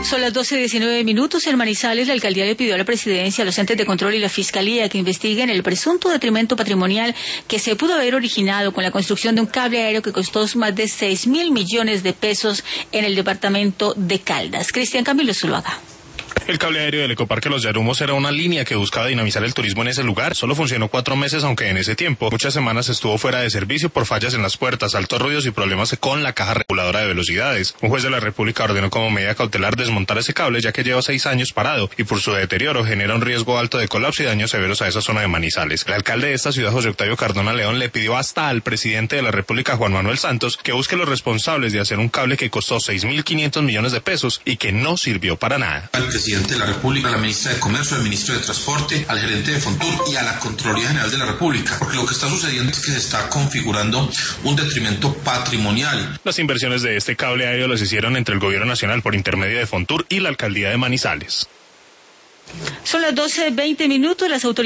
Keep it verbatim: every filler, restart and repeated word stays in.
Son las doce diecinueve minutos. En Manizales, la alcaldía le pidió a la presidencia, a los entes de control y la fiscalía que investiguen el presunto detrimento patrimonial que se pudo haber originado con la construcción de un cable aéreo que costó más de seis mil millones de pesos en el departamento de Caldas. Cristian Camilo Zuluaga. El cable aéreo del Ecoparque Los Yarumos era una línea que buscaba dinamizar el turismo en ese lugar. Solo funcionó cuatro meses, aunque en ese tiempo muchas semanas estuvo fuera de servicio por fallas en las puertas, altos ruidos y problemas con la caja reguladora de velocidades. Un juez de la República ordenó como medida cautelar desmontar ese cable, ya que lleva seis años parado y por su deterioro genera un riesgo alto de colapso y daños severos a esa zona de Manizales. El alcalde de esta ciudad, José Octavio Cardona León, le pidió hasta al presidente de la República, Juan Manuel Santos, que busque los responsables de hacer un cable que costó seis mil quinientos millones de pesos y que no sirvió para nada. Al presidente de la República, a la ministra de Comercio, al ministro de Transporte, al gerente de Fontur y a la Contraloría General de la República, porque lo que está sucediendo es que se está configurando un detrimento patrimonial. Las inversiones de este cable aéreo las hicieron entre el gobierno nacional por intermedio de Fontur y la alcaldía de Manizales. Son las doce veinte minutos. Las autoridades